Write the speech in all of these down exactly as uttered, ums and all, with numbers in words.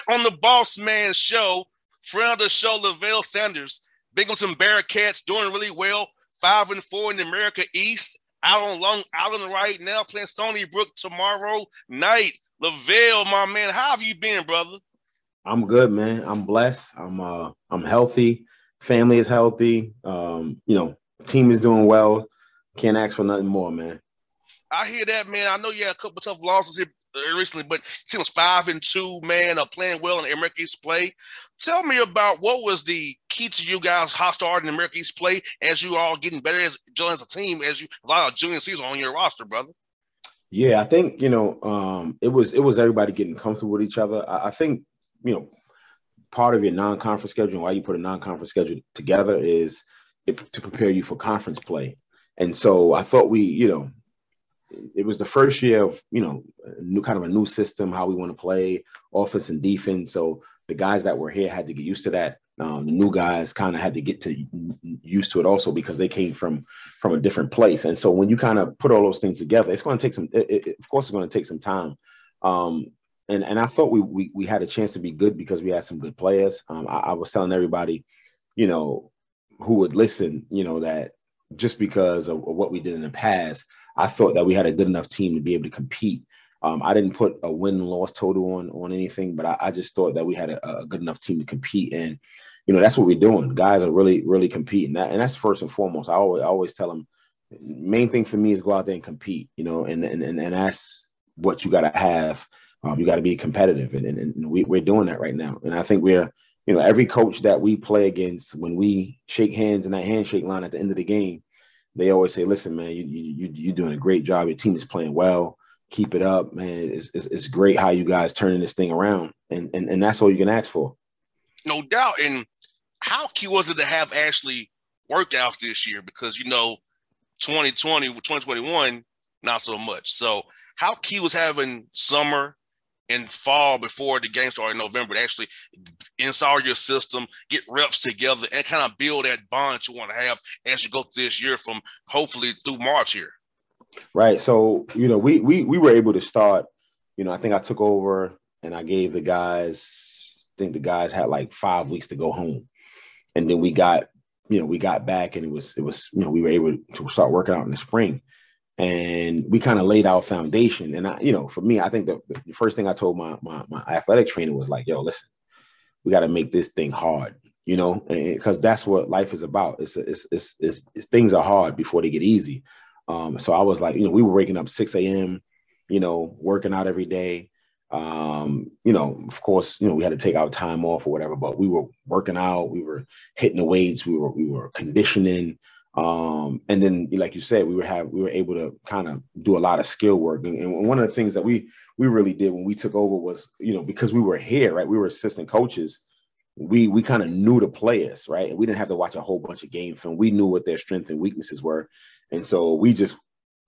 on the Boss Man Show. Friend of the show, Lavelle Sanders. Binghamton Bearcats doing really well. Five and four in the America East. Out on Long Island right now, playing Stony Brook tomorrow night. Lavelle, my man, how have you been, brother? I'm good, man. I'm blessed. I'm uh I'm healthy. Family is healthy. Um, you know, team is doing well. Can't ask for nothing more, man. I hear that, man. I know you had a couple of tough losses here recently, but it was five and two, man, uh, playing well in the American East play. Tell me about what was the key to you guys hot starting in the American East play as you all getting better as as a team, as you a lot of junior season on your roster, brother. Yeah, I think you know um, it was it was everybody getting comfortable with each other. I, I think you know part of your non-conference schedule and why you put a non-conference schedule together is it, to prepare you for conference play. And so I thought we, you know. It was the first year of, you know, a new kind of a new system, how we want to play offense and defense. So the guys that were here had to get used to that. Um, the new guys kind of had to get to used to it also because they came from from a different place. And so when you kind of put all those things together, it's going to take some, it, it, of course, it's going to take some time. Um, and, and I thought we, we we had a chance to be good because we had some good players. Um, I, I was telling everybody, you know, who would listen, you know, that just because of, of what we did in the past, I thought that we had a good enough team to be able to compete. Um, I didn't put a win-loss total on on anything, but I, I just thought that we had a, a good enough team to compete. And, you know, that's what we're doing. Guys are really, really competing. That, and that's first and foremost. I always, I always tell them, main thing for me is go out there and compete, you know, and and, and that's what you got to have. Um, you got to be competitive. And, and, and we, we're doing that right now. And I think we're, you know, every coach that we play against, when we shake hands in that handshake line at the end of the game, they always say, listen, man, you, you, you're doing a great job. Your team is playing well. Keep it up, man. It's, it's, it's great how you guys turning this thing around. And, and, and that's all you can ask for. No doubt. And how key was it to have actually workouts this year? Because, you know, twenty twenty, twenty twenty-one, not so much. So how key was having summer and fall before the game started in November to actually install your system, get reps together, and kind of build that bond you want to have as you go through this year from hopefully through March here? Right. So, you know, we we we were able to start, you know, I think I took over and I gave the guys, I think the guys had like five weeks to go home. And then we got, you know, we got back and it was, it was, you know, we were able to start working out in the spring. And we kind of laid our foundation. And, I, you know, for me, I think the, the first thing I told my, my, my athletic trainer was like, yo, listen, we got to make this thing hard, you know, because that's what life is about. It's, it's, it's, it's, it's things are hard before they get easy. Um, so I was like, you know, we were waking up six a.m., you know, working out every day. Um, you know, of course, you know, we had to take our time off or whatever, but we were working out, we were hitting the weights, we were, we were conditioning. Um, and then, like you said, we were have we were able to kind of do a lot of skill work. And, and one of the things that we we really did when we took over was, you know, because we were here, right? We were assistant coaches. We we kind of knew the players, right? And we didn't have to watch a whole bunch of game film. We knew what their strengths and weaknesses were, and so we just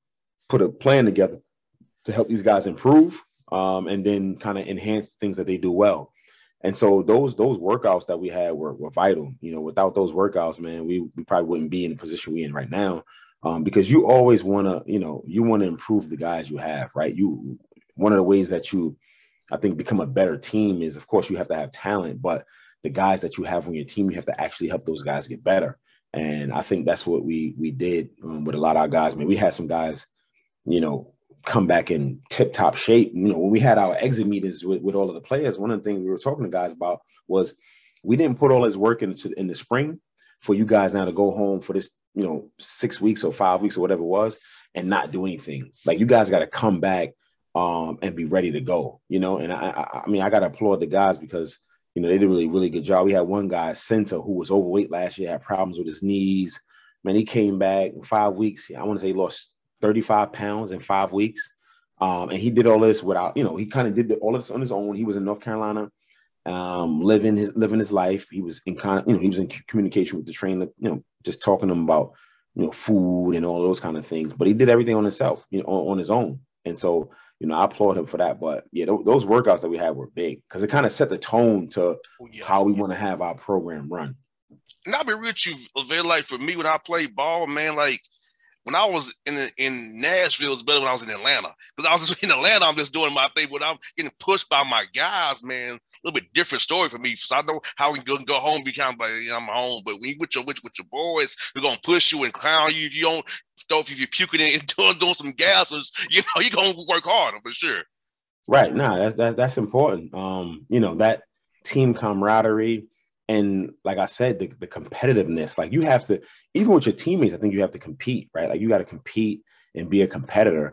put a plan together to help these guys improve, um, and then kind of enhance things that they do well. And so those those workouts that we had were, were vital. You know, without those workouts, man, we, we probably wouldn't be in the position we're in right now, um, because you always want to, you know, you want to improve the guys you have, right? You one of the ways that you, I think, become a better team is, of course, you have to have talent, but the guys that you have on your team, you have to actually help those guys get better. And I think that's what we we did um, with a lot of our guys. Man, we had some guys, you know, come back in tip-top shape. You know, when we had our exit meetings with, with all of the players, one of the things we were talking to guys about was we didn't put all this work into in the spring for you guys now to go home for this, you know, six weeks or five weeks or whatever it was and not do anything. Like, you guys got to come back um, and be ready to go, you know? And I, I, I mean, I got to applaud the guys because, you know, they did a really, really good job. We had one guy, Center, who was overweight last year, had problems with his knees. Man, he came back in five weeks. I want to say he lost thirty-five pounds in five weeks. Um, and he did all this without, you know, he kind of did the, all of this on his own. He was in North Carolina, um, living his, living his life. He was in kind of, you know, he was in communication with the trainer, you know, just talking to him about, you know, food and all those kind of things, but he did everything on himself, you know, on, on his own. And so, you know, I applaud him for that. But yeah, th- those workouts that we had were big because it kind of set the tone to oh, yeah. how we want to have our program run. And I'll be real with you, Lavelle, like for me, when I play ball, man, like, when I was in in Nashville, it's better when I was in Atlanta. Because I was just in Atlanta, I'm just doing my thing. When I'm getting pushed by my guys, man, a little bit different story for me. So I know how we can go, go home, be kind of like, you know, I'm home. But when you with your with, with your boys, they're gonna push you and clown you if you don't. So if you're puking and doing, doing some gases, you know, you're gonna work harder for sure. Right. No, that's that's that's important. Um, you know, that team camaraderie and like I said, the, the competitiveness. Like you have to, even with your teammates, I think you have to compete, right? Like you got to compete and be a competitor.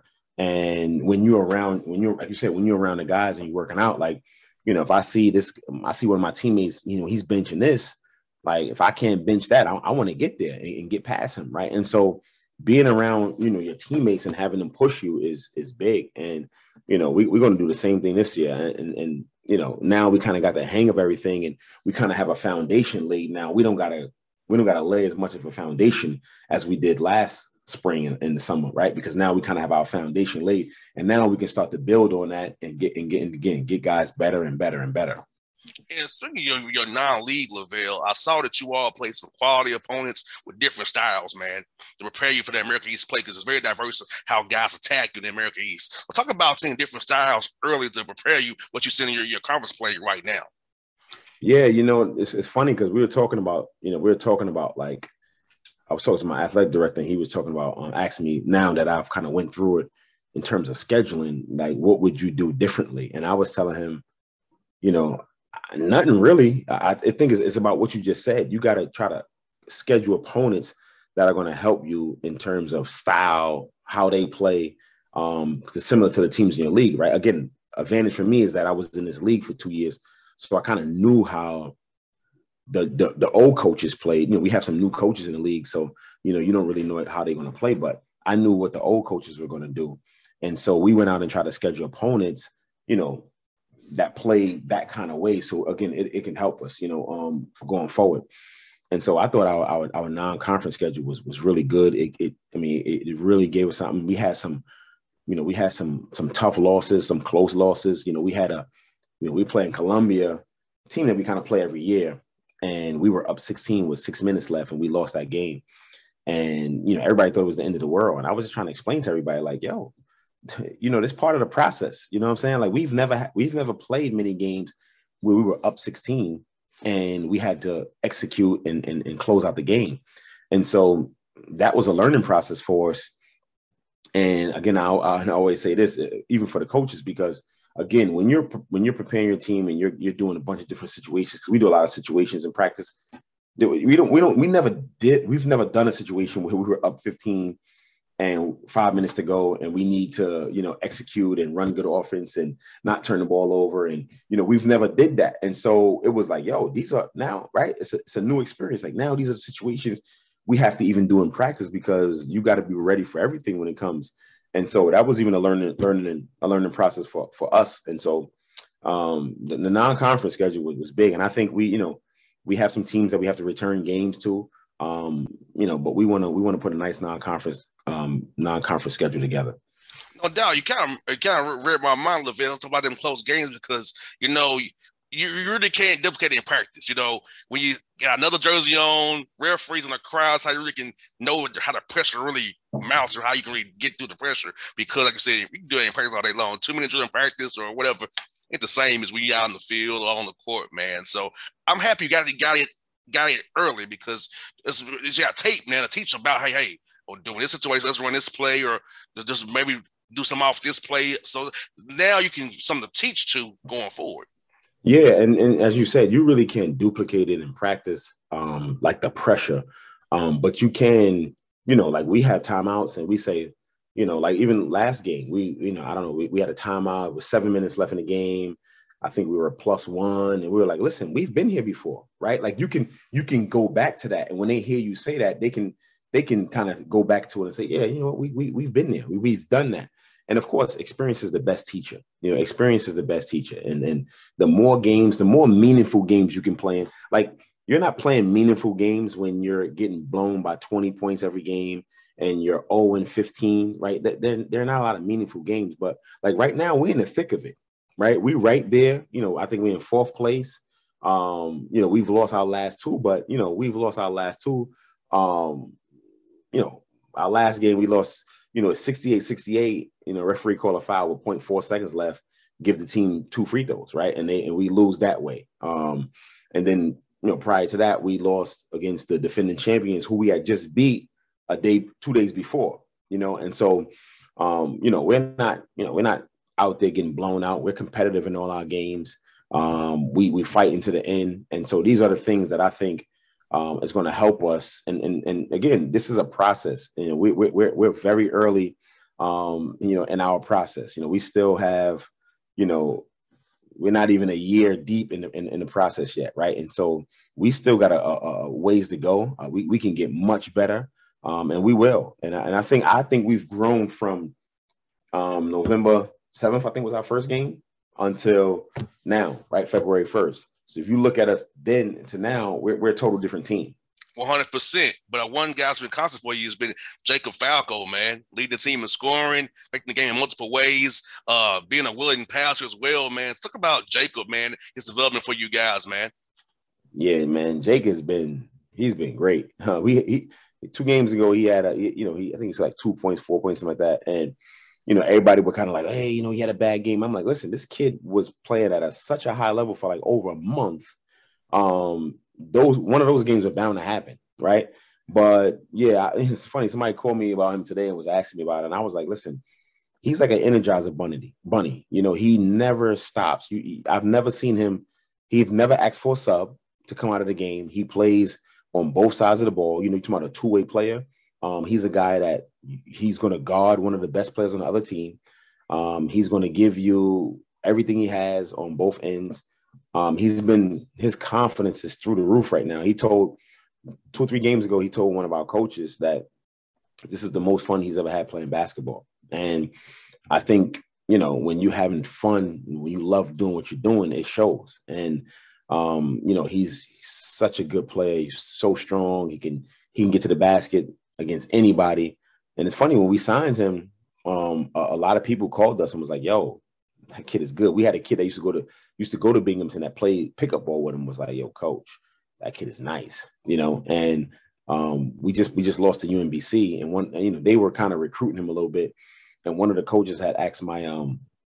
And when you're around, when you're like you said, when you're around the guys and you're working out, like, you know, if I see this, I see one of my teammates, you know, he's benching this. Like if I can't bench that, I, I want to get there and, and get past him, right? And so being around, you know, your teammates and having them push you is is big. And you know, we, we're going to do the same thing this year. And, and you know, now we kind of got the hang of everything and we kind of have a foundation laid now. We don't got to we don't got to lay as much of a foundation as we did last spring and in the summer, right? Because now we kind of have our foundation laid and now we can start to build on that and get and get and again, get guys better and better and better. And speaking of your, your non-league, Lavelle, I saw that you all play some quality opponents with different styles, man, to prepare you for the American East play because it's very diverse of how guys attack you in the American East. We'll talk about seeing different styles early to prepare you what you see in your, your conference play right now. Yeah, you know, it's it's funny because we were talking about, you know, we were talking about like, I was talking to my athletic director and he was talking about, um, asking me now that I've kind of went through it in terms of scheduling, like what would you do differently? And I was telling him, you know, nothing really. I, I think it's, it's about what you just said. You got to try to schedule opponents that are going to help you in terms of style, how they play, um, similar to the teams in your league, right? Again, advantage for me is that I was in this league for two years, so I kind of knew how the, the the old coaches played. You know, we have some new coaches in the league, so you know you don't really know how they're going to play, but I knew what the old coaches were going to do, and so we went out and tried to schedule opponents, you know, that play that kind of way. So again, it, it can help us, you know, um, for going forward. And so I thought our our, our non-conference schedule was was really good. It, it I mean, it, it really gave us something. We had some, you know, we had some some tough losses, some close losses. You know, we had a, you know, we play in Columbia, a team that we kind of play every year, and we were up sixteen with six minutes left, and we lost that game. And you know, everybody thought it was the end of the world. And I was just trying to explain to everybody, like, yo, you know, this part of the process, you know what I'm saying? Like we've never, we've never played many games where we were up sixteen and we had to execute and, and, and close out the game. And so that was a learning process for us. And again, I, I always say this, even for the coaches, because again, when you're, when you're preparing your team and you're, you're doing a bunch of different situations, because we do a lot of situations in practice, we don't, we don't, we never did, we've never done a situation where we were up fifteen and five minutes to go and we need to, you know, execute and run good offense and not turn the ball over. And, you know, we've never did that. And so it was like, yo, these are now, right? It's a, it's a new experience. Like now these are the situations we have to even do in practice because you got to be ready for everything when it comes. And so that was even a learning, learning, a learning process for, for us. And so um, the, the non-conference schedule was, was big. And I think we, you know, we have some teams that we have to return games to. Um, you know, but we want to we want to put a nice non-conference um, non-conference schedule together. No doubt, you kind of you kind of read my mind, Lavelle, talk about them close games because you know you, you really can't duplicate it in practice. You know, when you got another jersey on, referees in the crowds, how you really can know how the pressure really mounts or how you can really get through the pressure. Because, like I said, we can do it in practice all day long. Two minutes in practice or whatever, it's the same as when you're out on the field or on the court, man. So I'm happy you got it, got it. got it early because it's, it's got tape, man, to teach about, hey, hey, we're doing this situation, let's run this play or just maybe do some off this play. So now you can something to teach to going forward. Yeah, and, and as you said, you really can't duplicate it in practice, um, like the pressure. Um, but you can, you know, like we have timeouts and we say, you know, like even last game, we, you know, I don't know, we, we had a timeout with seven minutes left in the game. I think we were plus one and we were like, listen, we've been here before, right? Like you can, you can go back to that. And when they hear you say that, they can, they can kind of go back to it and say, yeah, you know what, we, we, we've been there. We, we've done that. And of course, experience is the best teacher. You know, experience is the best teacher. And, and the more games, the more meaningful games you can play in. Like you're not playing meaningful games when you're getting blown by twenty points every game and you're oh and fifteen, right? There, there are not a lot of meaningful games. But like right now, we're in the thick of it. Right. We right there. You know, I think we're in fourth place. Um, you know, we've lost our last two, but, you know, we've lost our last two. Um, you know, our last game we lost, you know, sixty-eight sixty-eight, you know, referee called a foul with zero point four seconds left, give the team two free throws, right? And they and we lose that way. Um, and then, you know, prior to that, we lost against the defending champions who we had just beat a day, two days before, you know, and so, um, you know, we're not, you know, we're not out there getting blown out. We're competitive in all our games. Um, we we fight into the end. And so these are the things that I think um, is going to help us. And, and and again, this is a process. You know, we, we, we're we're very early, um, you know, in our process. You know, we still have, you know, we're not even a year deep in the, in, in the process yet, right? And so we still got a, a, a ways to go. Uh, we we can get much better, um, and we will. And I, and I think I think we've grown from um, November seventh, I think was our first game, until now, right? February first. So if you look at us then to now, we're we're a total different team. one hundred percent. But one guy who's been constant for you has been Jacob Falco, man. Lead the team in scoring, making the game in multiple ways, uh, being a willing passer as well, man. Let's talk about Jacob, man, his development for you guys, man. Yeah, man. Jake has been, he's been great. Uh, we he, two games ago, he had a, you know, he I think it's like two points, four points, something like that. And, you know, everybody were kind of like, hey, you know, he had a bad game. I'm like, listen, this kid was playing at a, such a high level for like over a month. Um, those one of those games are bound to happen, right? But yeah, it's funny. Somebody called me about him today and was asking me about it, and I was like, listen, he's like an Energizer bunny. Bunny, you know, he never stops. You, I've never seen him. He's never asked for a sub to come out of the game. He plays on both sides of the ball. You know, you're talking about a two-way player. Um, he's a guy that he's going to guard one of the best players on the other team. Um, he's going to give you everything he has on both ends. Um, he's been, his confidence is through the roof right now. He told two or three games ago, he told one of our coaches that this is the most fun he's ever had playing basketball. And I think, you know, when you're having fun, when you love doing what you're doing, it shows. And, um, you know, he's, he's such a good player. He's so strong. He can, he can get to the basket against anybody. And it's funny, when we signed him, um, a, a lot of people called us and was like, yo, that kid is good. We had a kid that used to go to, used to go to Binghamton that played pickup ball with him, was like, yo, coach, that kid is nice, you know? And um, we just, we just lost to U M B C, and one, you know, they were kind of recruiting him a little bit. And one of the coaches had asked my, um,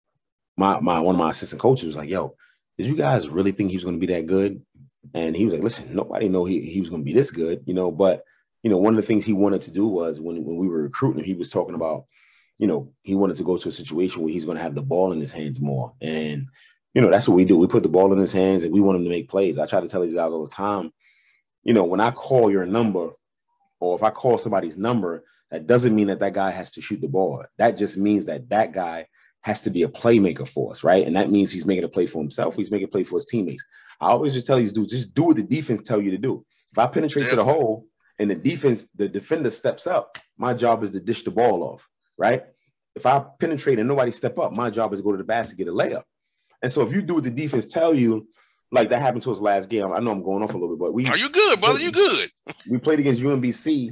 my, my, one of my assistant coaches was like, yo, did you guys really think he was going to be that good? And he was like, listen, nobody know he, he was going to be this good, you know? But, you know, one of the things he wanted to do was when, when we were recruiting him, he was talking about, you know, he wanted to go to a situation where he's going to have the ball in his hands more. And, you know, that's what we do. We put the ball in his hands and we want him to make plays. I try to tell these guys all the time, you know, when I call your number, or if I call somebody's number, that doesn't mean that that guy has to shoot the ball. That just means that that guy has to be a playmaker for us, right? And that means he's making a play for himself. He's making a play for his teammates. I always just tell these dudes, just do what the defense tell you to do. If I penetrate to the hole and the defense, the defender steps up, my job is to dish the ball off, right? If I penetrate and nobody step up, my job is to go to the basket, get a layup. And so if you do what the defense tell you, like that happened to us last game. I know I'm going off a little bit, but we are you good, brother? You good? We played against U M B C,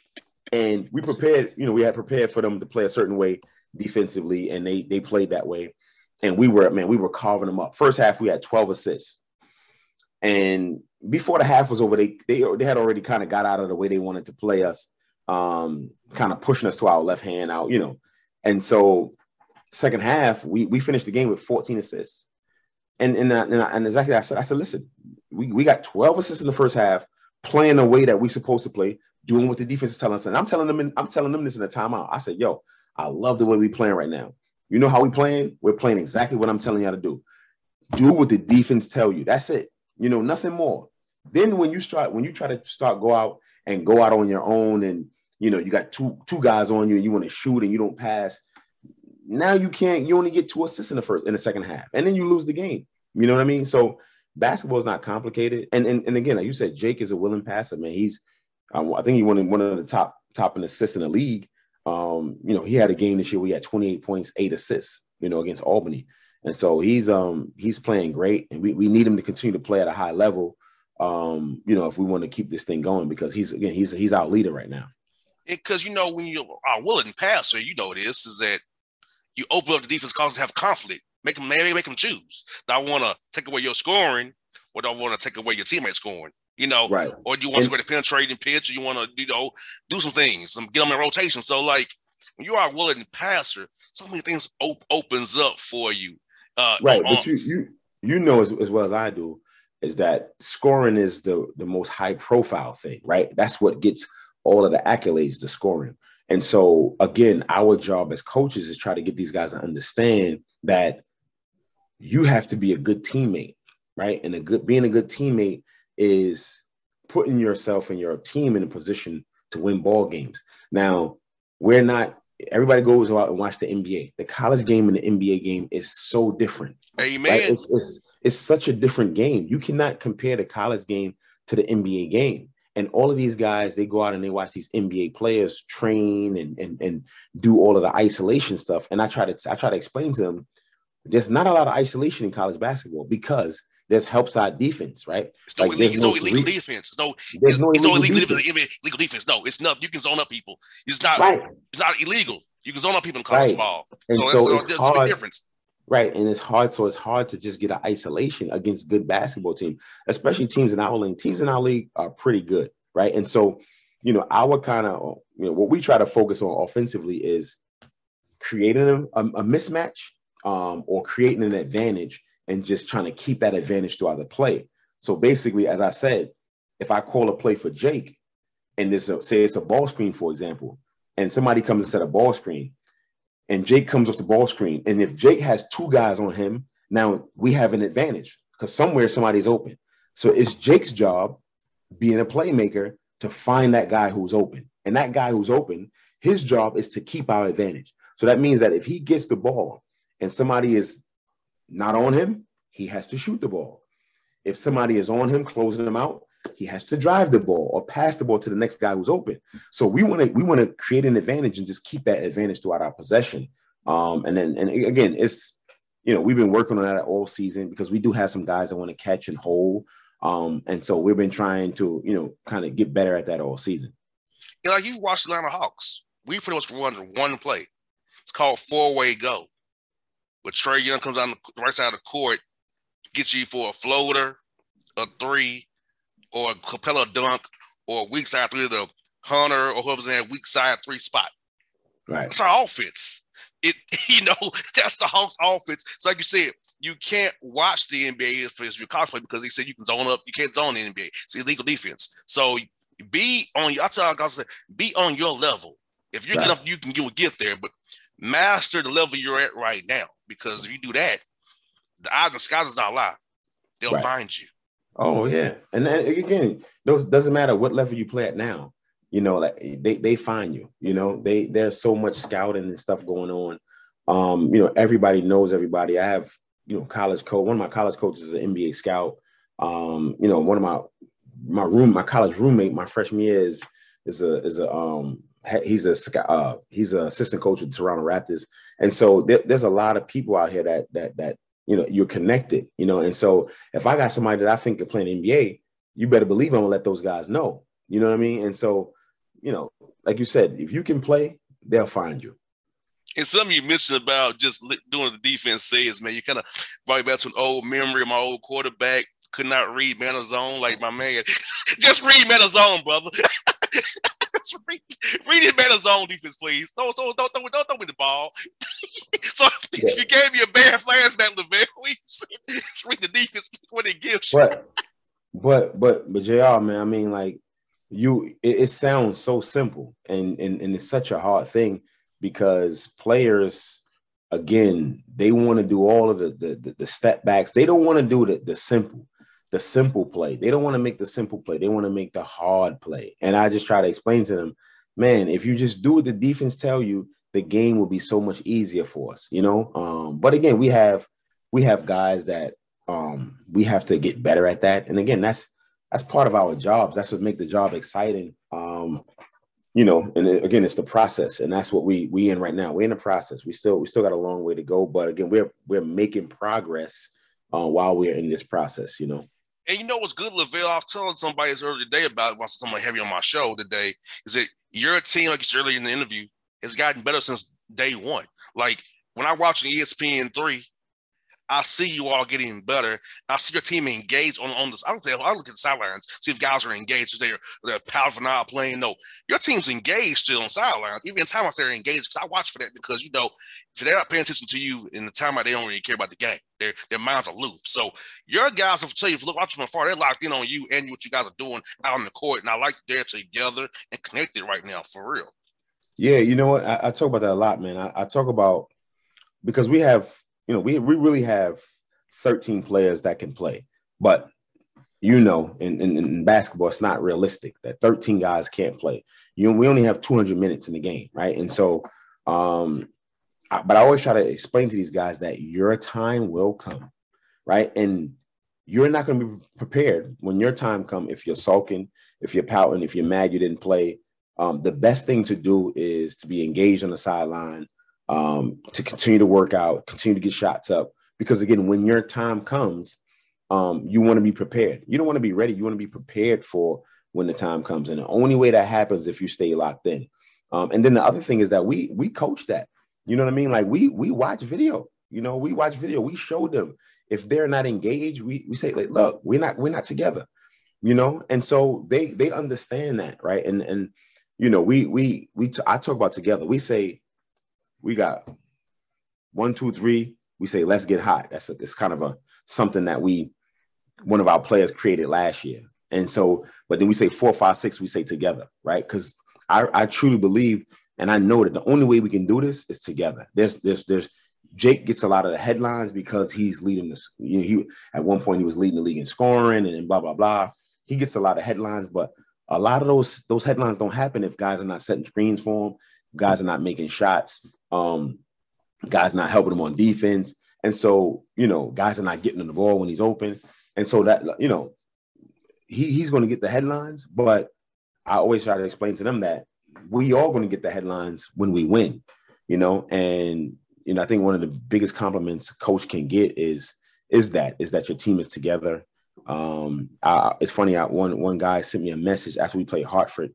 and we prepared. You know, we had prepared for them to play a certain way defensively, and they they played that way. And we were, man, we were carving them up. First half, we had twelve assists, and before the half was over, they they they had already kind of got out of the way they wanted to play us, um, kind of pushing us to our left hand out, you know. And so, second half, we we finished the game with fourteen assists. And and, and, and exactly, I said, I said, listen, we, we got twelve assists in the first half, playing the way that we're supposed to play, doing what the defense is telling us. And I'm telling them, in, I'm telling them this in the timeout. I said, yo, I love the way we playing right now. You know how we playing? We're playing exactly what I'm telling you how to do. Do what the defense tell you. That's it. You know, nothing more. Then when you start, when you try to start go out and go out on your own, and you know you got two two guys on you and you want to shoot and you don't pass. Now you can't, you only get two assists in the first, in the second half, and then you lose the game. You know what I mean? So basketball is not complicated. And, and, and again, like you said, Jake is a willing passer, man. He's, um, I think he won one of the top, top in assists in the league. Um, you know, he had a game this year where he had twenty-eight points, eight assists, you know, against Albany. And so he's, um, he's playing great, and we, we need him to continue to play at a high level. Um, you know, if we want to keep this thing going, because he's, again, he's, he's our leader right now. Because, you know, when you are a willing passer, you know, this is that you open up the defense, cause to have conflict, make them, make them choose. Do I want to take away your scoring, or don't want to take away your teammates scoring. You know, right. Or you want and, to go to penetrating pitch, or you want to, you know, do some things, some get them in rotation. So, like, when you are a willing passer, so many things op- opens up for you. Uh, right, on, but you you you know as, as well as I do is that scoring is the the most high profile thing, right? That's what gets all of the accolades, the scoring. And so, again, our job as coaches is try to get these guys to understand that you have to be a good teammate, right? And a good being a good teammate is putting yourself and your team in a position to win ball games. Now, we're not, everybody goes out and watch the N B A. The college game and the N B A game is so different. Amen. Right? It's, it's, it's such a different game. You cannot compare the college game to the N B A game. And all of these guys, they go out and they watch these N B A players train and, and, and do all of the isolation stuff. And I try to I try to explain to them, there's not a lot of isolation in college basketball because there's help side defense, right? It's no, like, illegal, no, no illegal defense. It's no, there's it's, no it's illegal, no illegal defense. defense. Illegal defense. No, it's not. You can zone up people. It's not. Right. It's not illegal. You can zone up people in college right. ball. And so, so that's it's a hard, big difference. Right. And it's hard. So it's hard to just get an isolation against good basketball team, especially teams in our league. Teams in our league are pretty good. Right. And so, you know, our kind of, you know, what we try to focus on offensively is creating a, a mismatch um, or creating an advantage and just trying to keep that advantage throughout the play. So basically, as I said, if I call a play for Jake and there's a, say it's a ball screen, for example, and somebody comes and set a ball screen and Jake comes off the ball screen. And if Jake has two guys on him, now we have an advantage because somewhere somebody's open. So it's Jake's job being a playmaker to find that guy who's open. And that guy who's open, his job is to keep our advantage. So that means that if he gets the ball and somebody is not on him, he has to shoot the ball. If somebody is on him, closing him out, he has to drive the ball or pass the ball to the next guy who's open. So we want to we want to create an advantage and just keep that advantage throughout our possession. Um, and then and again, it's, you know, we've been working on that all season because we do have some guys that want to catch and hold. Um, and so we've been trying to, you know, kind of get better at that all season. You know, like you watch Atlanta Hawks. We pretty much run one play. It's called four-way go. Where Trae Young comes on the right side of the court, gets you for a floater, a three, or a Capella dunk, or a weak side three, the Hunter or whoever's in that weak side three spot. Right. That's our offense. It, you know, that's the Hawks offense. So like you said, you can't watch the N B A for your college play because they said you can zone up. You can't zone the N B A. It's illegal defense. So be on your, I tell guys, be on your level. If you're right. good enough, you can you will get there, but master the level you're at right now. Because if you do that, the odds of sky does not lie. They'll right. find you. Oh yeah, and then, again, those doesn't matter what level you play at now. You know, like they they find you. You know, they there's so much scouting and stuff going on. Um, you know, everybody knows everybody. I have, you know, college coach. One of my college coaches is an N B A scout. Um, you know, one of my my room, my college roommate, my freshman year is is a is a um he's a uh, he's an assistant coach with the Toronto Raptors, and so there, there's a lot of people out here that that that you know you're connected, you know, and so if I got somebody that I think could play in the N B A, you better believe I'm gonna let those guys know, you know what I mean? And so, you know, like you said, if you can play, they'll find you. And something you mentioned about just doing the defense says, man, you kind of brought me back to an old memory of my old quarterback. Could not read man of zone like my man. Just read man of zone, brother. Just read, read his man of zone defense, please. No, so don't don't don't throw me the ball. So yeah. You gave me a bad flashback, Lavelle. Just read the defense when it gives you. But but but but J R, man, I mean, like you, it, it sounds so simple, and and and it's such a hard thing because players, again, they want to do all of the the the, the step backs. They don't want to do the the simple. The simple play. They don't want to make the simple play. They want to make the hard play. And I just try to explain to them, man, if you just do what the defense tell you, the game will be so much easier for us, you know? Um, but again, we have we have guys that um, we have to get better at that. And again, that's that's part of our jobs. That's what makes the job exciting. Um, you know, and again, it's the process. And that's what we we in right now. We're in the process. We still we still got a long way to go. But again, we're we're making progress uh, while we're in this process, you know. And you know what's good, Lavelle? I was telling somebody this earlier today about it, somebody heavy on my show today, is that your team, like you said earlier in the interview, has gotten better since day one. Like when I watch the E S P N three, I see you all getting better. I see your team engaged on, on this. I don't say I look at the sidelines, see if guys are engaged, if they're they're powerful not playing. No, your team's engaged still on sidelines. Even in timeouts, they're engaged. Because I watch for that because you know if they're not paying attention to you in the timeout, they don't really care about the game. Their their minds are aloof. So your guys, I'll tell you, if you look watch from afar, they're locked in on you and what you guys are doing out on the court. And I like they're together and connected right now for real. Yeah, you know what? I, I talk about that a lot, man. I, I talk about because we have, you know, we we really have thirteen players that can play, but you know, in, in, in basketball, it's not realistic that thirteen guys can't play. You know, we only have two hundred minutes in the game, right? And so, um, I, but I always try to explain to these guys that your time will come, right? And you're not going to be prepared when your time comes if you're sulking, if you're pouting, if you're mad you didn't play. Um, the best thing to do is to be engaged on the sideline, um, to continue to work out, continue to get shots up. Because again, when your time comes, um, you want to be prepared. You don't want to be ready. You want to be prepared for when the time comes. And the only way that happens if you stay locked in. Um, and then the other thing is that we we coach that. You know what I mean? Like we we watch video. You know, we watch video. We show them if they're not engaged. We we say, like, look, we're not we're not together. You know, and so they they understand that, right? And and you know, we we we t- I talk about together. We say we got one, two, three. We say let's get hot. That's a, it's kind of a something that we one of our players created last year. And so, but then we say four, five, six. We say together, right? Because I I truly believe, and I know that the only way we can do this is together. There's there's there's Jake gets a lot of the headlines because he's leading this. You know, he at one point he was leading the league in scoring and, and blah blah blah. He gets a lot of headlines, but a lot of those those headlines don't happen if guys are not setting screens for him, guys are not making shots, um, guys not helping him on defense, and so you know guys are not getting on the ball when he's open, and so that you know he he's going to get the headlines, but I always try to explain to them that we are going to get the headlines when we win, you know, and you know I think one of the biggest compliments a coach can get is is that is that your team is together. Um, I, it's funny. I, one one guy sent me a message after we played Hartford.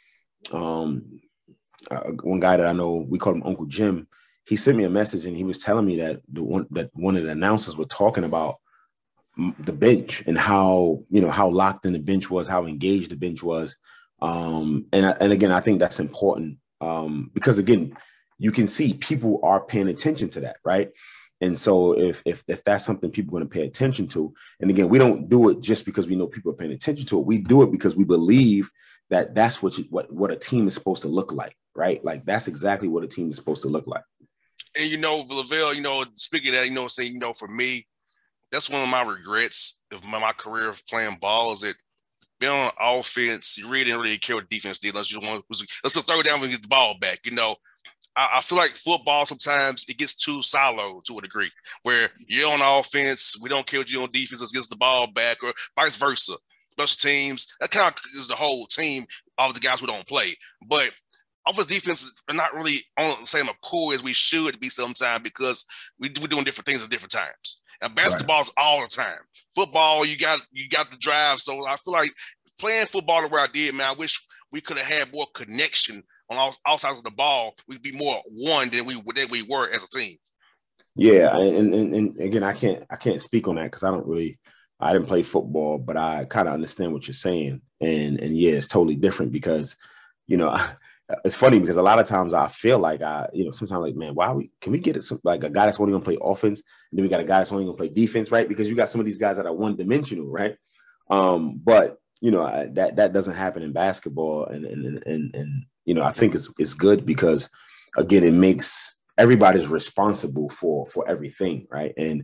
Um, uh, one guy that I know, we call him Uncle Jim. He sent me a message and he was telling me that the one that one of the announcers were talking about the bench and how you know how locked in the bench was, how engaged the bench was. Um, and and again, I think that's important um, because again, you can see people are paying attention to that, right? And so if if if that's something people are going to pay attention to, and again, we don't do it just because we know people are paying attention to it. We do it because we believe that that's what you, what what a team is supposed to look like, right? Like that's exactly what a team is supposed to look like. And you know, LaVelle, you know, speaking of that, you know, saying, you know, for me, that's one of my regrets of my, my career of playing ball is that being on offense, you really didn't really care what defense did unless you want to let's throw down and get the ball back, you know. I feel like football sometimes it gets too siloed to a degree where you're on offense, we don't care what you're on defense, let's get the ball back, or vice versa. Special teams, that kind of is the whole team of the guys who don't play. But offense defense are not really on the same accord as we should be sometimes because we, we're doing different things at different times. And basketball is all the time. Football, you got you got the drive. So I feel like playing football the way I did, man, I wish we could have had more connection on all, all sides of the ball. We'd be more one than we than we were as a team. Yeah, and and, and again, I can't I can't speak on that because I don't really I didn't play football, but I kind of understand what you're saying, and and yeah, it's totally different because you know it's funny because a lot of times I feel like I you know sometimes like man, why we can we get it some, like a guy that's only gonna play offense, and then we got a guy that's only gonna play defense, right? Because you got some of these guys that are one dimensional, right? Um, but you know that that doesn't happen in basketball, and and and and you know I think it's it's good because again it makes everybody's responsible for for everything, right? And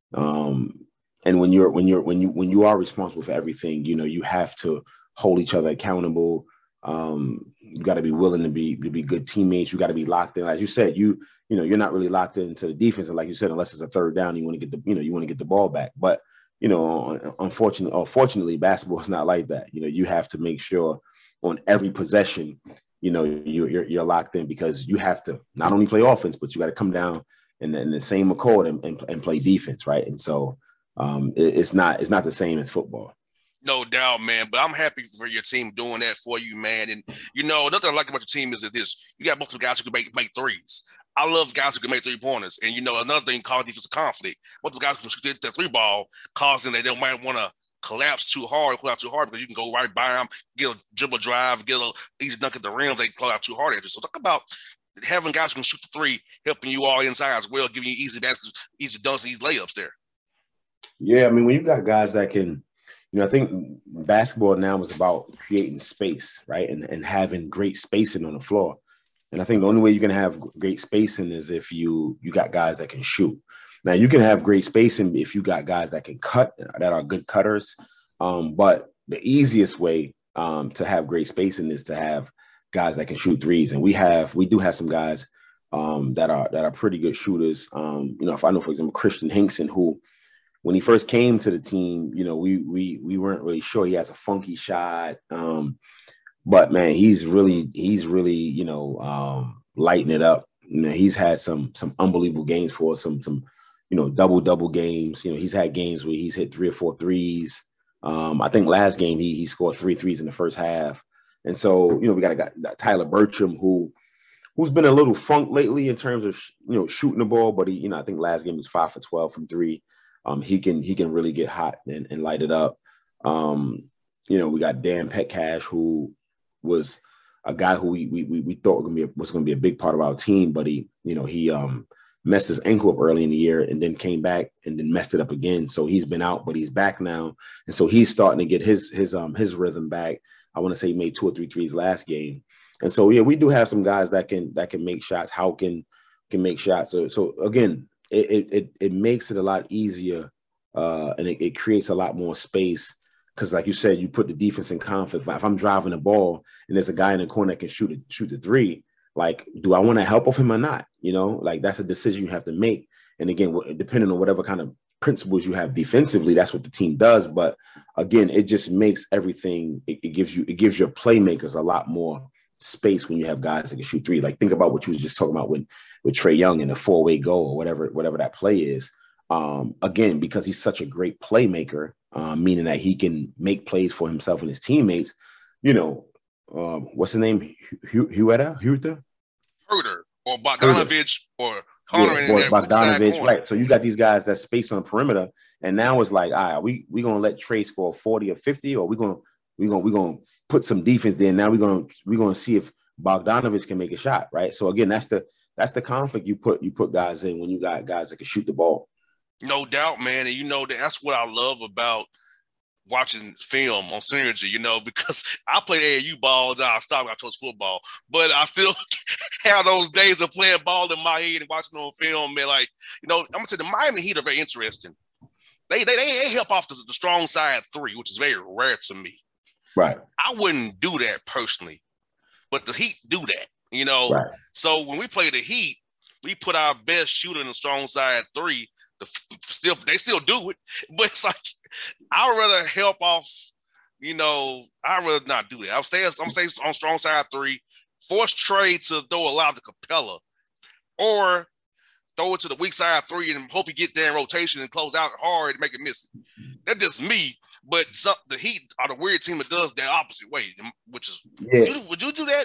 um and when you're when you're when you when you are responsible for everything, you know you have to hold each other accountable. Um, you got to be willing to be to be good teammates. You got to be locked in, as you said. You you know you're not really locked into the defense, and like you said, unless it's a third down, you want to get the you know you want to get the ball back, but you know, unfortunately, unfortunately, basketball is not like that. You know, you have to make sure on every possession, you know, you, you're you're locked in because you have to not only play offense, but you got to come down in the, in the same accord and, and, and play defense, right? And so um, it, it's not it's not the same as football. No doubt, man. But I'm happy for your team doing that for you, man. And you know, another I like about your team is that this: you got multiple guys who can make make threes. I love guys who can make three pointers. And you know, another thing called defensive conflict. What the guys who can shoot that three ball causing that they might want to collapse too hard, collapse too hard because you can go right by them, get a dribble drive, get a easy dunk at the rim. They collapse too hard at you. So talk about having guys who can shoot the three, helping you all inside as well, giving you easy baskets, easy dunks, and easy layups there. Yeah, I mean, when you got guys that can, you know, I think basketball now is about creating space, right, and and having great spacing on the floor. And I think the only way you can have great spacing is if you you got guys that can shoot. Now, you can have great spacing if you got guys that can cut, that are good cutters. Um, but the easiest way um, to have great spacing is to have guys that can shoot threes. And we have, we do have some guys um, that are that are pretty good shooters. Um, you know, if I know, for example, Christian Hinkson, who, when he first came to the team, you know, we we we weren't really sure. He has a funky shot. Um, but man, he's really, he's really, you know, um, lighting it up. You know, he's had some some unbelievable games for us, some some, you know, double double games. You know, he's had games where he's hit three or four threes. Um, I think last game he he scored three threes in the first half. And so, you know, we got a guy, Tyler Bertram, who who's been a little funk lately in terms of, you know, shooting the ball. But he, you know, I think last game was five for twelve from three. Um, he can he can really get hot and, and light it up. Um, you know, we got Dan Petcash, who was a guy who we we we thought was gonna be a, was going to be a big part of our team, but he, you know, he um messed his ankle up early in the year and then came back and then messed it up again. So he's been out, but he's back now, and so he's starting to get his his um his rhythm back. I want to say he made two or three threes last game, and so yeah, we do have some guys that can that can make shots. How can can make shots. So so again, it it it makes it a lot easier, uh, and it, it creates a lot more space. Because, like you said, you put the defense in conflict. If I'm driving the ball and there's a guy in the corner that can shoot it, shoot the three, like, do I want to help with him or not? You know, like that's a decision you have to make. And again, depending on whatever kind of principles you have defensively, that's what the team does. But again, it just makes everything. It, it gives you it gives your playmakers a lot more space when you have guys that can shoot three. Like, think about what you was just talking about with with Trae Young in a four way goal or whatever whatever that play is. Um, again, because he's such a great playmaker, um, meaning that he can make plays for himself and his teammates. You know, um, what's his name? Huerta? Huerta? Herder or Bogdanovich or Hunter yeah, or Bogdanovich, right? So you got these guys that space on the perimeter, and now it's like, all right, we we gonna let Trae score forty or fifty, or we gonna we gonna we gonna put some defense there. Now we're gonna we're gonna see if Bogdanovich can make a shot, right? So again, that's the that's the conflict you put you put guys in when you got guys that can shoot the ball. No doubt, man. And you know, that's what I love about watching film on Synergy, you know, because I played A A U ball, then I stopped, I chose football. But I still have those days of playing ball in my head and watching on film, man. Like, you know, I'm going to say the Miami Heat are very interesting. They they they help off the, the strong side three, which is very rare to me. Right. I wouldn't do that personally, but the Heat do that, you know. Right. So when we play the Heat, we put our best shooter in the strong side three. The, still, they still do it, but it's like I would rather help off. You know, I'd rather not do that. I'll stay. I'm stay on strong side three. Force Trae to throw a lot to Capella, or throw it to the weak side three and hope he get there in rotation and close out hard and make it miss it. That's just me. But some, the Heat are the weird team that does that opposite way, which is yeah. would, you, would you do that?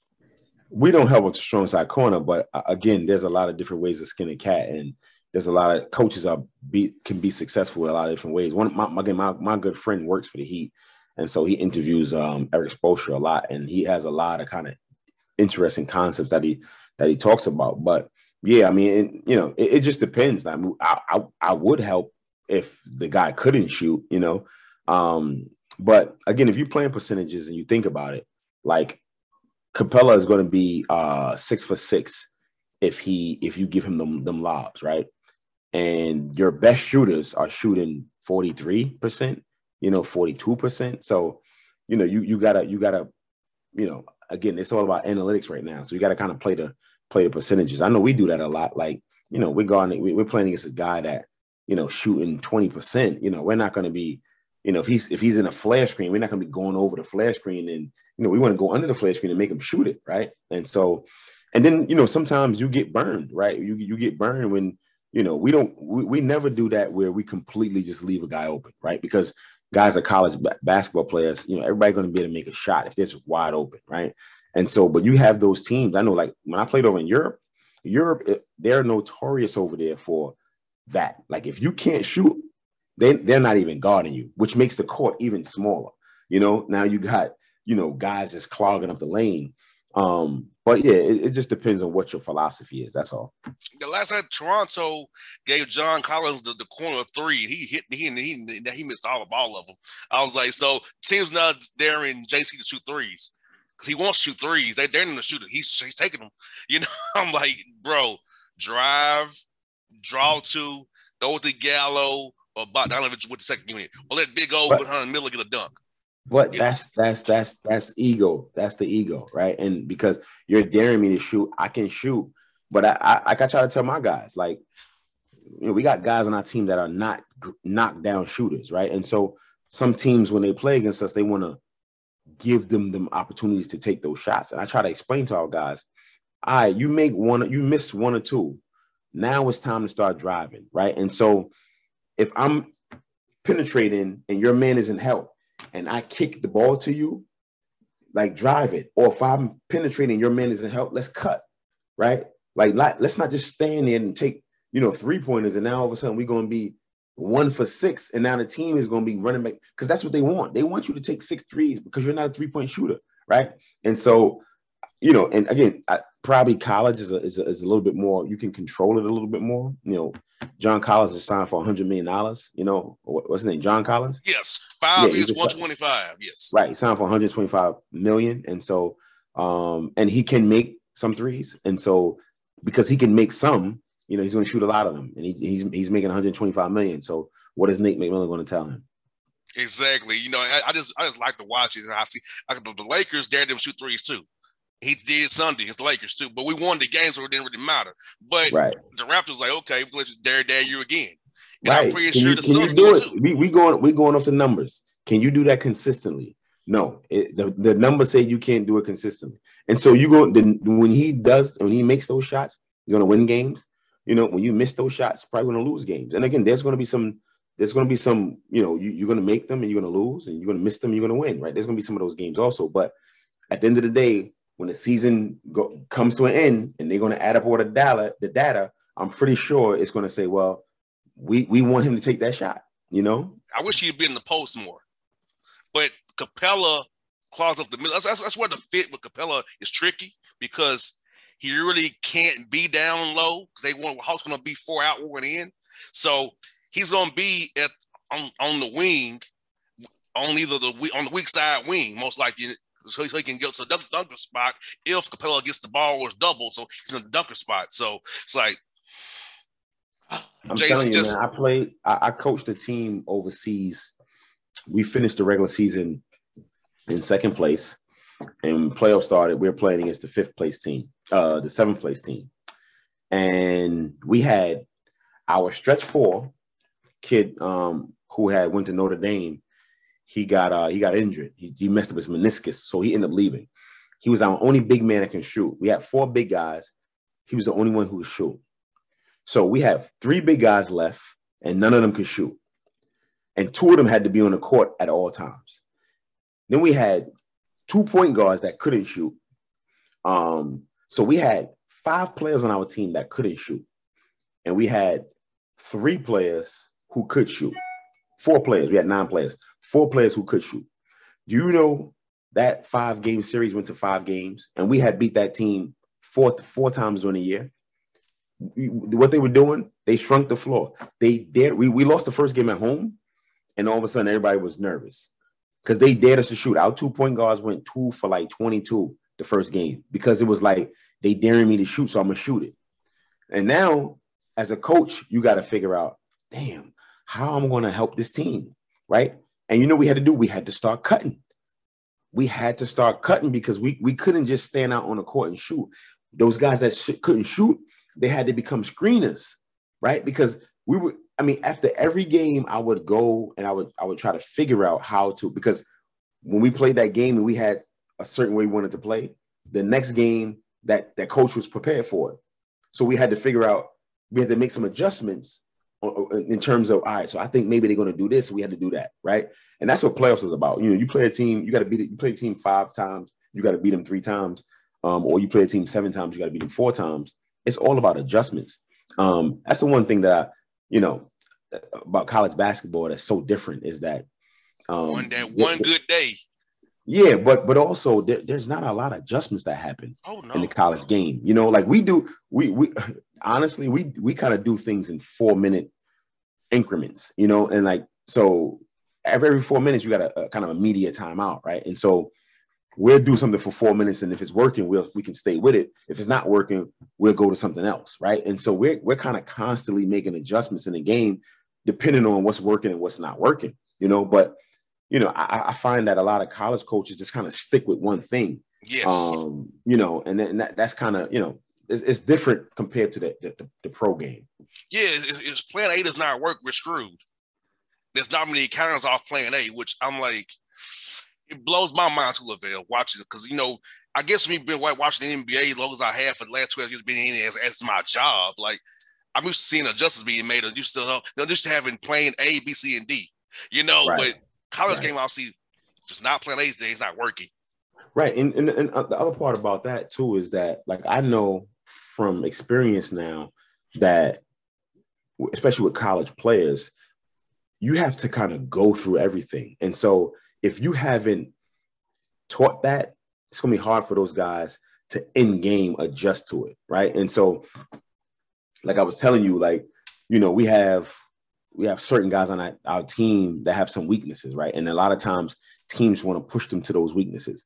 We don't help with the strong side corner, but uh, again, there's a lot of different ways to skin a cat, and there's a lot of coaches are be can be successful in a lot of different ways. One, my again, my my good friend works for the Heat, and so he interviews um, Eric Spoelstra a lot, and he has a lot of kind of interesting concepts that he that he talks about. But yeah, I mean, it, you know, it, it just depends. I, mean, I I I would help if the guy couldn't shoot, you know. Um, but again, if you're playing percentages and you think about it, like Capella is going to be uh, six for six if he if you give him them them lobs, right? And your best shooters are shooting forty-three percent, you know, forty-two percent. So, you know, you you gotta you gotta, you know, again, it's all about analytics right now. So you gotta kind of play the play the percentages. I know we do that a lot. Like, you know, we're going we're playing against a guy that, you know, shooting twenty percent. You know, we're not gonna be, you know, if he's if he's in a flare screen, we're not gonna be going over the flare screen, and you know, we want to go under the flare screen and make him shoot it, right? And so, and then, you know, sometimes you get burned, right? You you get burned when, you know, we don't, we, we never do that where we completely just leave a guy open, right? Because guys are college b- basketball players, you know, everybody's going to be able to make a shot if it's wide open, right? And so, but you have those teams. I know, like when I played over in Europe, Europe, they're notorious over there for that. Like if you can't shoot, they they're not even guarding you, which makes the court even smaller. You know, now you got, you know, guys just clogging up the lane. Um, but yeah, it, it just depends on what your philosophy is. That's all. The last night, Toronto gave John Collins the, the corner three. He hit he he he missed all of all of them. I was like, so teams not there in J C to shoot threes because he wants to shoot threes. They they're in the shooter. He's he's taking them. You know, I'm like, bro, drive, draw two, throw it to Gallo or Bogdanovich with the second unit, or let Big O behind Miller get a dunk. But that's that's that's that's ego. That's the ego, right? And because you're daring me to shoot, I can shoot. But I, I, I try to tell my guys, like, you know, we got guys on our team that are not knockdown shooters, right? And so some teams, when they play against us, they want to give them them opportunities to take those shots. And I try to explain to our guys, all right, you make one, you miss one or two. Now it's time to start driving, right? And so if I'm penetrating and your man isn't help, and I kick the ball to you, like drive it. Or if I'm penetrating, your man isn't help, let's cut, right? Like, let's not just stand there and take, you know, three pointers. And now all of a sudden we're going to be one for six. And now the team is going to be running back because that's what they want. They want you to take six threes because you're not a three point shooter, right? And so, you know, and again, I, probably college is a, is a, is a little bit more, you can control it a little bit more. You know, John Collins is signed for one hundred million dollars. You know, what, what's his name? John Collins? Yes. Five yeah, years, one twenty-five. Yes. Right. He signed for one hundred twenty-five million. And so, um, and he can make some threes. And so, because he can make some, you know, he's going to shoot a lot of them. And he, he's he's making one hundred twenty-five million. So, what is Nate McMillan going to tell him? Exactly. You know, I, I just I just like to watch it. And I see I, the, the Lakers dared them to shoot threes too. He did Sunday against the Lakers too, but we won the game, so it didn't really matter. But right. The Raptors like, okay, let's dare dare you again. And right. I'm pretty can sure you, the Suns do it. Too. We we going we going off the numbers. Can you do that consistently? No. It, the the numbers say you can't do it consistently. And so you go then when he does when he makes those shots, you're gonna win games. You know, when you miss those shots, you're probably gonna lose games. And again, there's gonna be some there's gonna be some, you know, you, you're gonna make them and you're gonna lose, and you're gonna miss them, you're gonna win, right? There's gonna be some of those games also. But at the end of the day, when the season go, comes to an end and they're going to add up all the data, the data, I'm pretty sure it's going to say, well, we we want him to take that shot, you know? I wish he'd been in the post more. But Capella claws up the middle. That's, that's, that's where the fit with Capella is tricky because he really can't be down low because they want Hawks going to be four out, one in. So he's going to be at on, on the wing, on either the on the weak side wing, most likely. So he can get to the dunker spot if Capella gets the ball or it's doubled. So he's in the dunker spot. So it's like, I'm Jason telling you, just, man, I played, I, I coached a team overseas. We finished the regular season in second place, and when playoffs started, we were playing against the fifth place team, uh, the seventh place team. And we had our stretch four kid um, who had went to Notre Dame. He got uh, he got injured. He, he messed up his meniscus, so he ended up leaving. He was our only big man that can shoot. We had four big guys. He was the only one who could shoot. So we have three big guys left, and none of them could shoot. And two of them had to be on the court at all times. Then we had two point guards that couldn't shoot. Um, so we had five players on our team that couldn't shoot. And we had three players who could shoot. Four players. We had nine players. Four players who could shoot. Do you know that five-game series went to five games, and we had beat that team four, four times during the year? We, what they were doing, they shrunk the floor. They dared. We, we lost the first game at home, and all of a sudden everybody was nervous because they dared us to shoot. Our two-point guards went two for like twenty-two the first game because it was like they daring me to shoot, so I'm going to shoot it. And now, as a coach, you got to figure out, damn, how I'm going to help this team, right? And you know what we had to do? We had to start cutting. We had to start cutting because we, we couldn't just stand out on the court and shoot. Those guys that sh- couldn't shoot, they had to become screeners, right? Because we were, I mean, after every game, I would go and I would I would try to figure out how to, because when we played that game and we had a certain way we wanted to play, the next game that that coach was prepared for it. So we had to figure out, we had to make some adjustments in terms of, all right, so I think maybe they're going to do this. So we had to do that, right? And that's what playoffs is about. You know, you play a team, you got to beat it. You play a team five times, you got to beat them three times. Um, or you play a team seven times, you got to beat them four times. it's all about adjustments. Um, that's the one thing that I, you know, about college basketball that's so different is that um, one day, one good day. Yeah, but but also there, there's not a lot of adjustments that happen oh, no. in the college game. You know, like we do, we we honestly we we kind of do things in four minute increments. You know, and like so every, every four minutes you got a, a kind of a media timeout, right? And so we'll do something for four minutes, and if it's working, we'll we can stay with it. If it's not working, we'll go to something else, right? And so we're we're kind of constantly making adjustments in the game, depending on what's working and what's not working. You know, but you know, I, I find that a lot of college coaches just kind of stick with one thing. Yes. Um, you know, and, then, and that, that's kind of, you know, it's, it's different compared to the, the, the pro game. Yeah, if plan A does not work, we're screwed. There's not many counters off plan A, which I'm like, it blows my mind to Lavelle watching it because, you know, I guess me being watching the N B A as long as I have for the last twelve years being in it as, as my job, like, I'm used to seeing adjustments being made. I'm used to, they're used to having plan A, B, C, and D, you know, Right. but college right. game, I'll see if it's not plan A's day, it's not working. Right. And, and, and the other part about that, too, is that, like, I know from experience now that, especially with college players, you have to kind of go through everything. And so if you haven't taught that, it's going to be hard for those guys to in game adjust to it. Right. And so, like I was telling you, like, you know, we have we have certain guys on our, our team that have some weaknesses, right? And a lot of times teams want to push them to those weaknesses.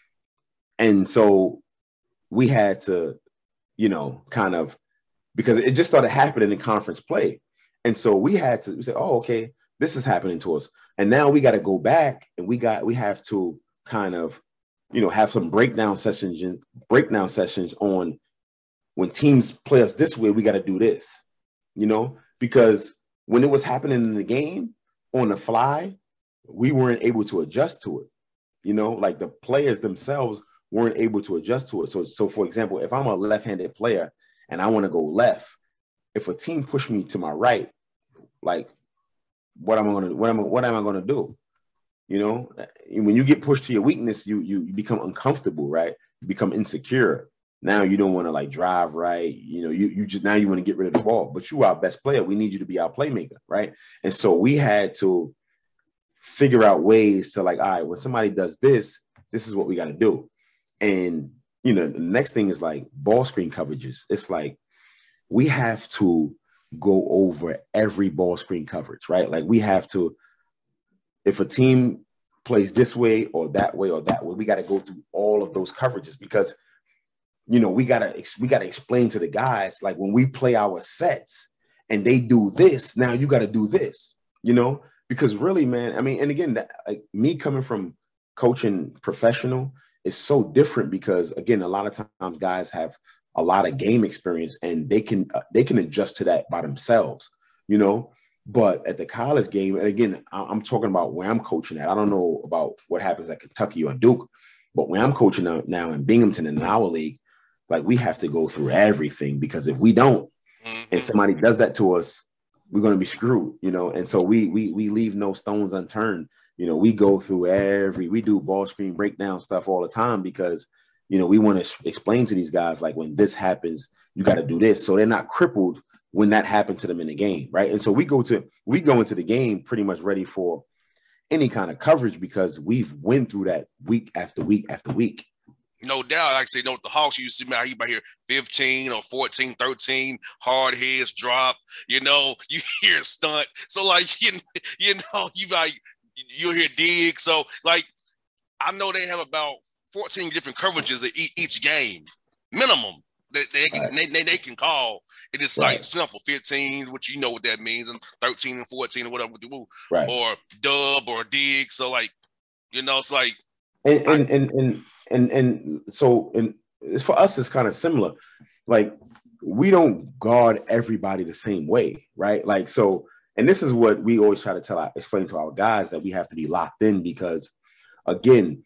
And so we had to, you know, kind of, because it just started happening in conference play. And so we had to we say, oh, okay, this is happening to us. And now we got to go back and we got, we have to kind of, you know, have some breakdown sessions, breakdown sessions on when teams play us this way, we got to do this, you know, because when it was happening in the game on the fly, we weren't able to adjust to it. You know, like the players themselves weren't able to adjust to it. So, so for example, if I'm a left-handed player and I want to go left, if a team pushed me to my right, like what am I going to, what am I, what am I going to do? You know, when you get pushed to your weakness, you, you, you become uncomfortable, right? You become insecure. Now you don't want to like drive right. You know, you, you just, now you want to get rid of the ball, but you are our best player. We need you to be our playmaker. Right. And so we had to figure out ways to like, all right, when somebody does this, this is what we got to do. And, you know, the next thing is like ball screen coverages. It's like, we have to go over every ball screen coverage, right? Like we have to, if a team plays this way or that way or that way, we got to go through all of those coverages because, you know, we gotta we gotta explain to the guys, like when we play our sets and they do this, now you got to do this, you know, because really, man, I mean, and again, that, like me coming from coaching professional is so different because, again, a lot of times guys have a lot of game experience and they can uh, they can adjust to that by themselves, you know. But at the college game, and again, I'm talking about where I'm coaching at. I don't know about what happens at Kentucky or Duke, but where I'm coaching now, now in Binghamton in our league, like we have to go through everything because if we don't, and somebody does that to us, we're going to be screwed, you know? And so we, we, we leave no stones unturned. You know, we go through every, we do ball screen breakdown stuff all the time because, you know, we want to explain to these guys, like when this happens, you got to do this. So they're not crippled when that happened to them in the game. Right. And so we go to, we go into the game pretty much ready for any kind of coverage because we've went through that week after week after week. No doubt. Like I say, you know, with the Hawks, you see, man, you might hear fifteen or fourteen, thirteen, hard heads drop, you know, you hear stunt. So, like, you, you know, you like, you'll hear dig. So, like, I know they have about fourteen different coverages at each game, minimum, that they, they, Right. they, they, they can call. And it's Right. like simple, fifteen, which you know what that means, and thirteen and fourteen or whatever, Right. or dub or dig. So, like, you know, it's like. And, and, I, and, and, And and so and it's, for us, it's kind of similar. Like we don't guard everybody the same way, right? Like so, and this is what we always try to tell, our, explain to our guys that we have to be locked in because, again,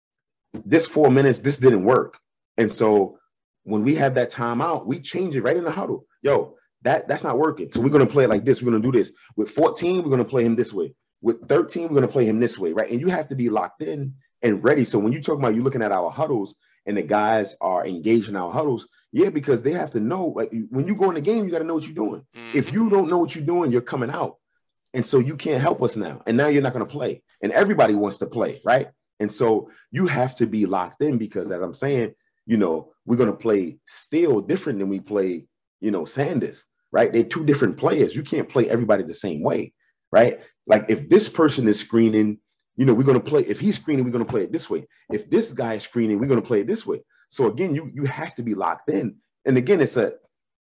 this four minutes, this didn't work, and so when we have that timeout, we change it right in the huddle. Yo, that that's not working. So we're gonna play it like this. We're gonna do this with fourteen. We're gonna play him this way. With thirteen, we're gonna play him this way, right? And you have to be locked in and ready. So when you talk about you looking at our huddles and the guys are engaged in our huddles. Yeah, because they have to know, like when you go in the game, you got to know what you're doing. Mm-hmm. If you don't know what you're doing, you're coming out. And so you can't help us now. And now you're not going to play. And everybody wants to play, right? And so you have to be locked in because, as I'm saying, you know, we're going to play still different than we play, you know, Sanders, right? They're two different players. You can't play everybody the same way, right? Like if this person is screening, you know, we're going to play, if he's screening, we're going to play it this way. If this guy is screening, we're going to play it this way. So again, you you have to be locked in. And again, it's a,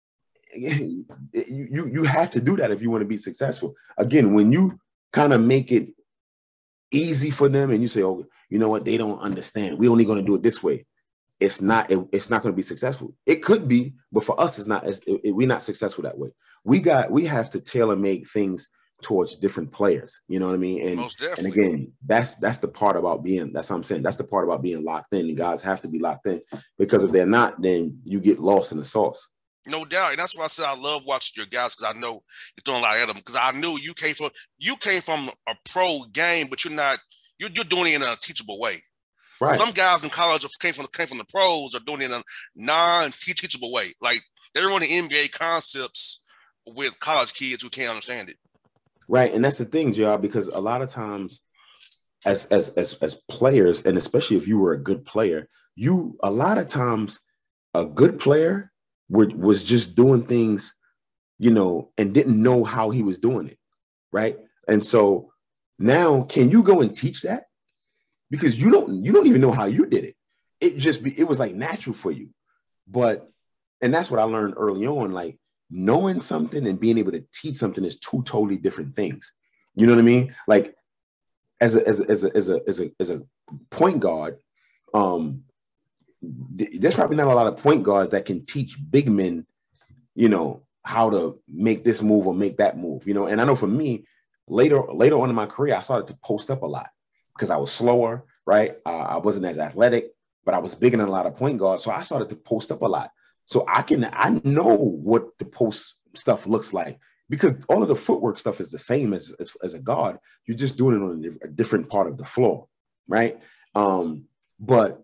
you, you, you have to do that if you want to be successful. Again, when you kind of make it easy for them and you say, oh, you know what, they don't understand. We're only going to do it this way. It's not, it, it's not going to be successful. It could be, but for us, it's not, it's, it, we're not successful that way. We got, we have to tailor make things towards different players. You know what I mean? And, Most and definitely. again, that's, that's the part about being, that's what I'm saying. That's the part about being locked in. And guys have to be locked in because if they're not, then you get lost in the sauce. No doubt. And that's why I said I love watching your guys because I know you're throwing a lot at them because I knew you came from, you came from a pro game, but you're not, you're, you're doing it in a teachable way. Right. Some guys in college came from came from the pros are doing it in a non-teachable way. Like they're running N B A concepts with college kids who can't understand it. Right, and that's the thing, J R, because a lot of times, as as as as players, and especially if you were a good player, you a lot of times a good player would was just doing things, you know, and didn't know how he was doing it, right? And so now, can you go and teach that? Because you don't you don't even know how you did it. It just be, it was like natural for you. But and that's what I learned early on, like knowing something and being able to teach something is two totally different things. You know what I mean? Like as a as a as a as a as a, as a point guard, um th- there's probably not a lot of point guards that can teach big men, you know, how to make this move or make that move, you know. And I know for me, later later on in my career, I started to post up a lot. Because I was slower, right? Uh, I wasn't as athletic, but I was bigger than a lot of point guards. So I started to post up a lot. So I can, I know what the post stuff looks like because all of the footwork stuff is the same as, as, as a guard. You're just doing it on a different part of the floor, right? Um, but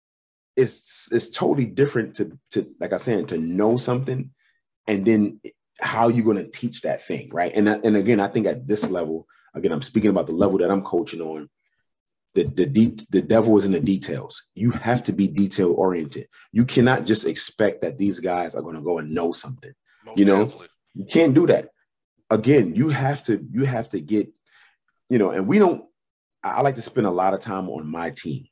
it's it's totally different to, to, like I said, to know something and then how you're going to teach that thing, right? And, and again, I think at this level, again, I'm speaking about the level that I'm coaching on. The, the, de- the devil is in the details. You have to be detail oriented. You cannot just expect that these guys are going to go and know something. Most you know, definitely. You can't do that. Again, you have to, you have to get, you know, and we don't, I like to spend a lot of time on my team.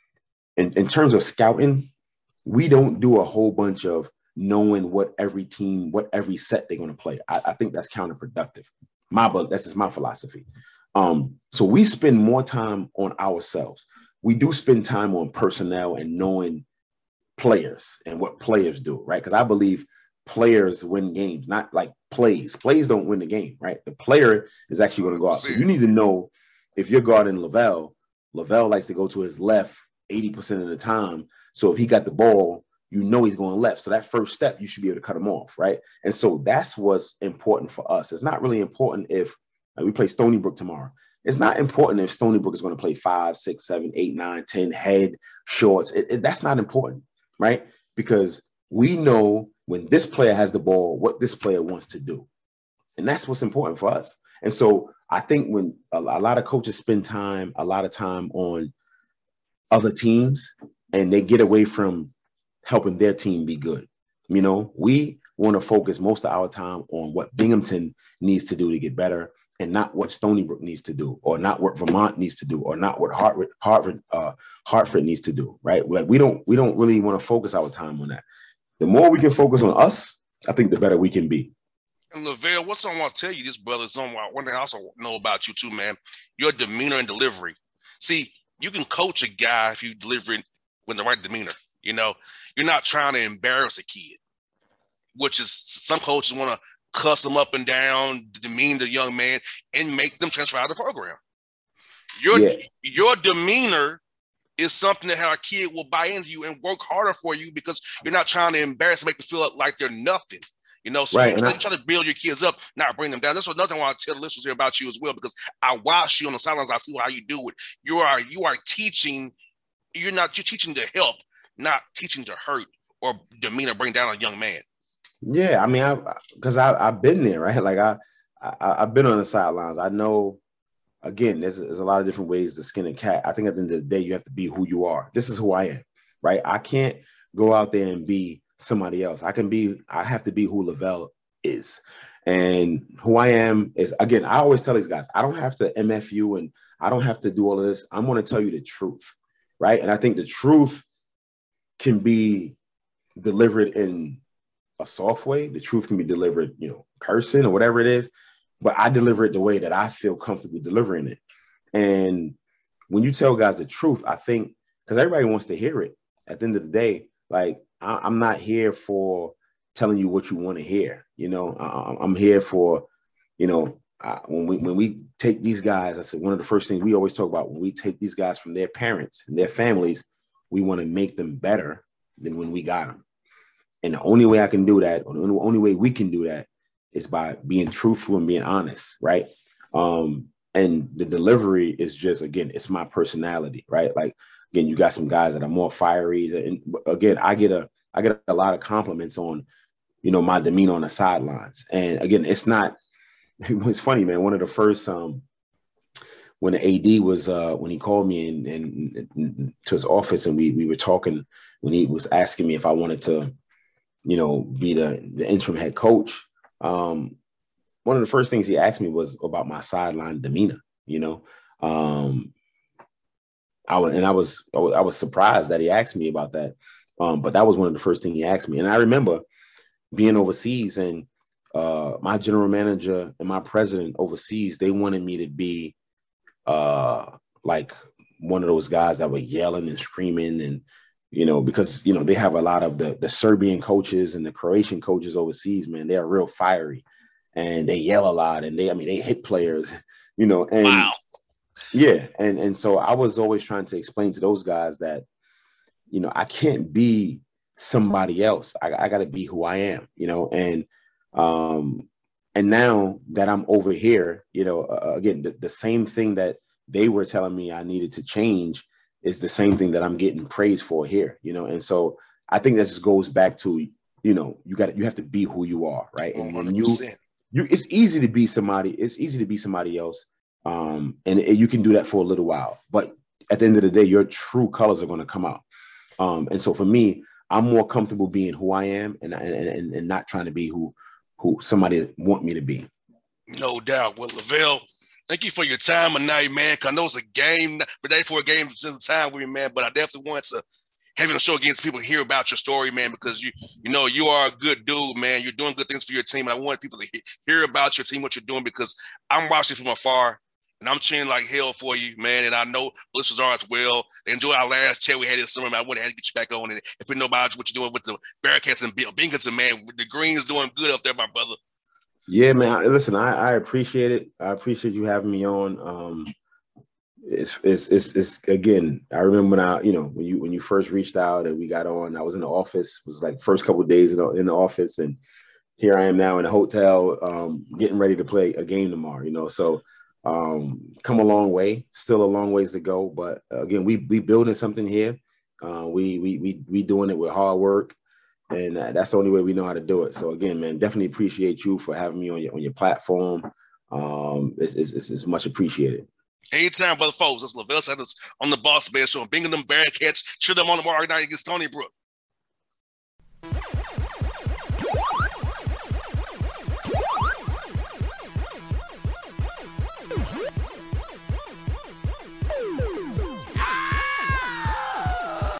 In, in terms of scouting, we don't do a whole bunch of knowing what every team, what every set they're going to play. I, I think that's counterproductive. My book, that's just my philosophy. Um, so we spend more time on ourselves. We do spend time on personnel and knowing players and what players do, right? Because I believe players win games, not like plays. Plays don't win the game, right? The player is actually going to go out. So you need to know if you're guarding Lavelle, Lavelle likes to go to his left eighty percent of the time. So if he got the ball, you know he's going left. So that first step, you should be able to cut him off, right? And so that's what's important for us. It's not really important if like we play Stony Brook tomorrow. It's not important if Stony Brook is going to play five, six, seven, eight, nine, ten, head, shorts. It, it, that's not important, right? Because we know when this player has the ball, what this player wants to do. And that's what's important for us. And so I think when a, a lot of coaches spend time, a lot of time on other teams, and they get away from helping their team be good. You know, we want to focus most of our time on what Binghamton needs to do to get better, and not what Stony Brook needs to do, or not what Vermont needs to do, or not what Hartford, Hartford, uh, Hartford needs to do, right? Like we don't, we don't really want to focus our time on that. The more we can focus on us, I think the better we can be. And Lavelle, what's I want to tell you, this brother, is on one thing I also know about you too, man. Your demeanor and delivery. See, you can coach a guy if you deliver it with the right demeanor. You know, you're not trying to embarrass a kid, which is some coaches want to cuss them up and down, demean the young man, and make them transfer out of the program. Your yeah. your demeanor is something that our kid will buy into you and work harder for you because you're not trying to embarrass and make them feel like they're nothing. You know, so right, you try, I, try to build your kids up, not bring them down. That's another thing I want to tell the listeners here about you as well, because I watch you on the sidelines. I see how you do it. You are you are teaching. You're not you're teaching to help. not teaching to hurt or demean or bring down a young man? Yeah, I mean, I because I I've been there, right? Like I, I I've been on the sidelines. I know. Again, there's, there's a lot of different ways to skin a cat. I think at the end of the day, you have to be who you are. This is who I am, right? I can't go out there and be somebody else. I can be, I have to be who Lavelle is. And who I am is, again, I always tell these guys, I don't have to M F you and I don't have to do all of this. I'm going to tell you the truth, right? And I think the truth can be delivered in a soft way. The truth can be delivered, you know, cursing or whatever it is. But I deliver it the way that I feel comfortable delivering it. And when you tell guys the truth, I think, because everybody wants to hear it. At the end of the day, like, I, I'm not here for telling you what you want to hear. You know, I, I'm here for, you know, I, when we when we take these guys, I said, one of the first things we always talk about when we take these guys from their parents and their families, we want to make them better than when we got them. And the only way I can do that, or the only way we can do that, is by being truthful and being honest, right? Um, and the delivery is just, again, it's my personality, right? Like, again, you got some guys that are more fiery. And again, I get a, I get a lot of compliments on, you know, my demeanor on the sidelines. And again, it's not, it's funny, man. One of the first, um, when the A D was, uh, when he called me in, in, in to his office and we we were talking, when he was asking me if I wanted to, you know, be the, the interim head coach, Um, one of the first things he asked me was about my sideline demeanor, you know. Um, I was, and I was, I was, I was surprised that he asked me about that. Um, but that was one of the first things he asked me. And I remember being overseas and uh, my general manager and my president overseas, they wanted me to be uh, like one of those guys that were yelling and screaming and, you know, because, you know, they have a lot of the, the Serbian coaches and the Croatian coaches overseas, man, they're real fiery and they yell a lot and they, I mean, they hit players, you know, and wow. yeah. And, and so I was always trying to explain to those guys that, you know, I can't be somebody else. I, I got to be who I am, you know, and, um, and now that I'm over here, you know, uh, again, the, the same thing that they were telling me I needed to change is the same thing that I'm getting praised for here, you know? And so I think that just goes back to, you know, you got you have to be who you are, right? And when you, you, it's easy to be somebody, it's easy to be somebody else. Um, and it, you can do that for a little while, but at the end of the day, your true colors are going to come out. Um, and so for me, I'm more comfortable being who I am and, and, and not trying to be who, who somebody want me to be. No doubt. Well, Lavelle, thank you for your time tonight, man. Cause I know it's a game, but day for a game since the time with you, man. But I definitely want to have you on the show again so people to hear about your story, man, because you you know you are a good dude, man. You're doing good things for your team. And I want people to hear about your team, what you're doing, because I'm watching from afar and I'm cheering like hell for you, man. And I know listeners are as well. They enjoyed our last chat we had this summer, man. I want to get you back on. And if you know about what you're doing with the Bearcats and Binghamton, man, the Greens doing good up there, my brother. Yeah, man. Listen, I, I appreciate it. I appreciate you having me on. Um, it's, it's, it's, it's, again, I remember when I, you know, when you, when you first reached out and we got on, I was in the office, it was like first couple of days in the, in the office. And here I am now in a hotel, um, getting ready to play a game tomorrow, you know? So, um, come a long way, still a long ways to go. But again, we, we building something here. Uh, we, we, we, we doing it with hard work. And uh, that's the only way we know how to do it. So again, man, definitely appreciate you for having me on your on your platform. Um, it's, it's, it's much appreciated. Anytime, brother folks. That's Lavelle Sanders on the Boss Man Show. Binghamton Bearcats. Cheer them on tomorrow night against Stony Brook.